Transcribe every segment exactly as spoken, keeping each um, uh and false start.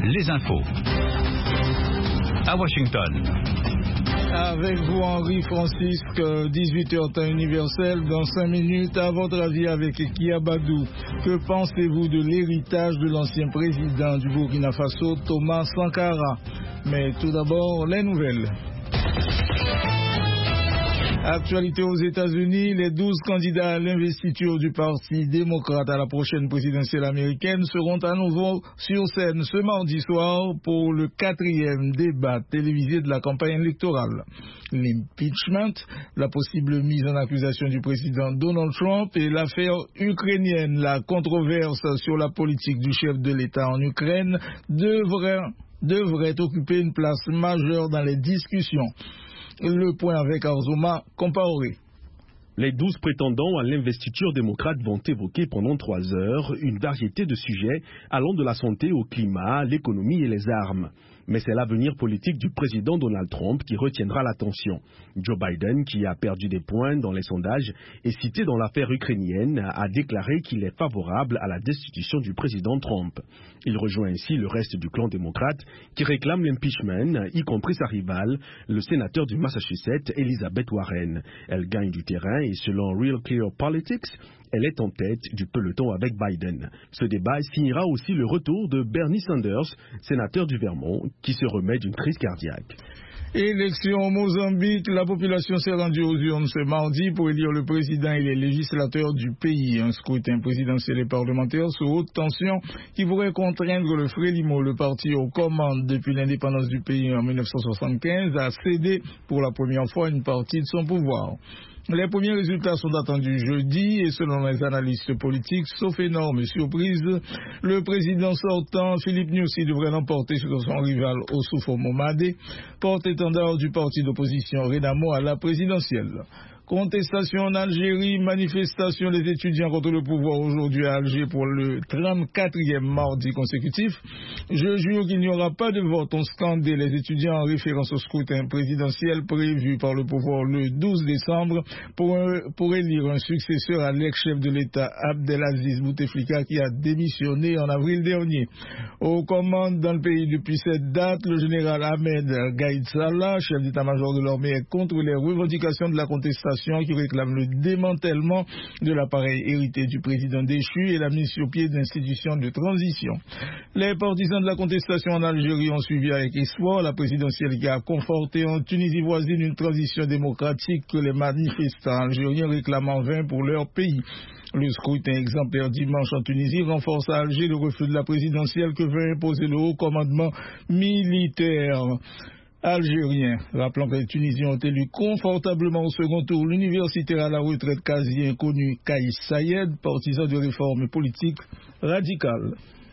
les infos. À Washington. Avec vous, Henri Francisque, dix-huit heures temps universel. Dans cinq minutes, à votre avis, avec Kiabadou, que pensez-vous de l'héritage de l'ancien président du Burkina Faso, Thomas Sankara? Mais tout d'abord, les nouvelles. Actualité aux États-Unis, les douze candidats à l'investiture du Parti démocrate à la prochaine présidentielle américaine seront à nouveau sur scène ce mardi soir pour le quatrième débat télévisé de la campagne électorale. L'impeachment, la possible mise en accusation du président Donald Trump et l'affaire ukrainienne, la controverse sur la politique du chef de l'État en Ukraine devraient, devraient occuper une place majeure dans les discussions. Le point avec Arzoma Compaoré. Les douze prétendants à l'investiture démocrate vont évoquer pendant trois heures une variété de sujets allant de la santé au climat, l'économie et les armes. Mais c'est l'avenir politique du président Donald Trump qui retiendra l'attention. Joe Biden, qui a perdu des points dans les sondages et cité dans l'affaire ukrainienne, a déclaré qu'il est favorable à la destitution du président Trump. Il rejoint ainsi le reste du clan démocrate qui réclame l'impeachment, y compris sa rivale, le sénateur du Massachusetts, Elizabeth Warren. Elle gagne du terrain et selon Real Clear Politics, elle est en tête du peloton avec Biden. Ce débat signera aussi le retour de Bernie Sanders, sénateur du Vermont, qui se remet d'une crise cardiaque. Élection au Mozambique, la population s'est rendue aux urnes ce mardi pour élire le président et les législateurs du pays. Un scrutin présidentiel et parlementaire sous haute tension qui pourrait contraindre le Frélimo, le parti aux commandes depuis l'indépendance du pays en mille neuf cent soixante-quinze, à céder pour la première fois une partie de son pouvoir. Les premiers résultats sont attendus jeudi et selon les analystes politiques, sauf énorme surprise, le président sortant, Philippe Nyusi, devrait l'emporter sur son rival Oussoufou Momade, porte-étendard du parti d'opposition Renamo à la présidentielle. Contestation en Algérie, manifestation des étudiants contre le pouvoir aujourd'hui à Alger pour le trente-quatrième mardi consécutif. Je jure qu'il n'y aura pas de vote, ont scandé les étudiants en référence au scrutin présidentiel prévu par le pouvoir le douze décembre pour, pour élire un successeur à l'ex-chef de l'État Abdelaziz Bouteflika qui a démissionné en avril dernier. Aux commandes dans le pays depuis cette date, le général Ahmed Gaïd Salah, chef d'état-major de l'armée, est contre les revendications de la contestation qui réclame le démantèlement de l'appareil hérité du président déchu et la mise sur pied d'institutions de transition. Les partisans de la contestation en Algérie ont suivi avec espoir la présidentielle qui a conforté en Tunisie voisine une transition démocratique que les manifestants algériens réclament en vain pour leur pays. Le scrutin exemplaire dimanche en Tunisie renforce à Alger le refus de la présidentielle que veut imposer le haut commandement militaire algérien. Rappelons que les Tunisiens ont élu confortablement au second tour l'universitaire à la retraite quasi inconnu Kais Sayed, partisan de réformes politiques radicales.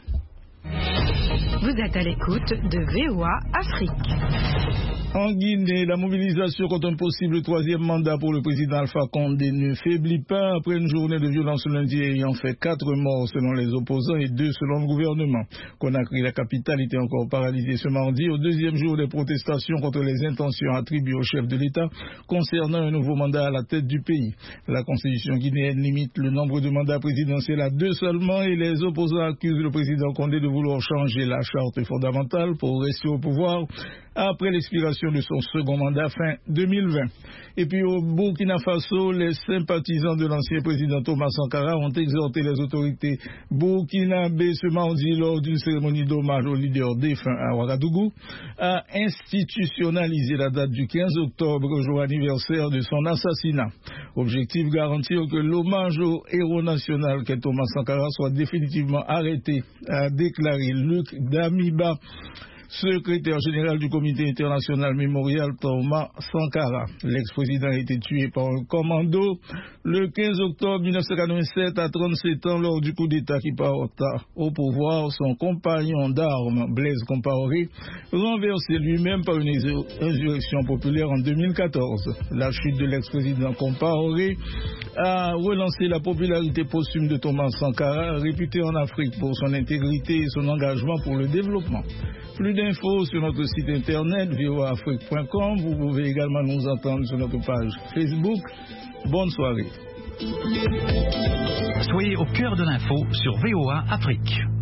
Vous êtes à l'écoute de V O A Afrique. En Guinée, la mobilisation contre un possible troisième mandat pour le président Alpha Condé ne faiblit pas après une journée de violence lundi ayant fait quatre morts selon les opposants et deux selon le gouvernement. Conakry, la capitale, était encore paralysée ce mardi au deuxième jour des protestations contre les intentions attribuées au chef de l'État concernant un nouveau mandat à la tête du pays. La constitution guinéenne limite le nombre de mandats présidentiels à deux seulement et les opposants accusent le président Condé de vouloir changer la charte fondamentale pour rester au pouvoir après l'expiration de son second mandat fin deux mille vingt. Et puis au Burkina Faso, les sympathisants de l'ancien président Thomas Sankara ont exhorté les autorités burkinabées ce mardi lors d'une cérémonie d'hommage au leader défunt à Ouagadougou à institutionnaliser la date du quinze octobre, jour anniversaire de son assassinat. Objectif, garantir que l'hommage au héros national qu'est Thomas Sankara soit définitivement arrêté, a déclaré Luc Damiba, secrétaire général du comité international mémorial Thomas Sankara. L'ex-président a été tué par un commando le quinze octobre mille neuf cent quatre-vingt-sept à trente-sept ans lors du coup d'État qui porta au pouvoir son compagnon d'armes Blaise Compaoré, renversé lui-même par une insurrection populaire en deux mille quatorze. La chute de l'ex-président Compaoré a relancé la popularité posthume de Thomas Sankara, réputé en Afrique pour son intégrité et son engagement pour le développement. Plus d'infos sur notre site internet v o a afrique point com. Vous pouvez également nous entendre sur notre page Facebook. Bonne soirée. Soyez au cœur de l'info sur V O A Afrique.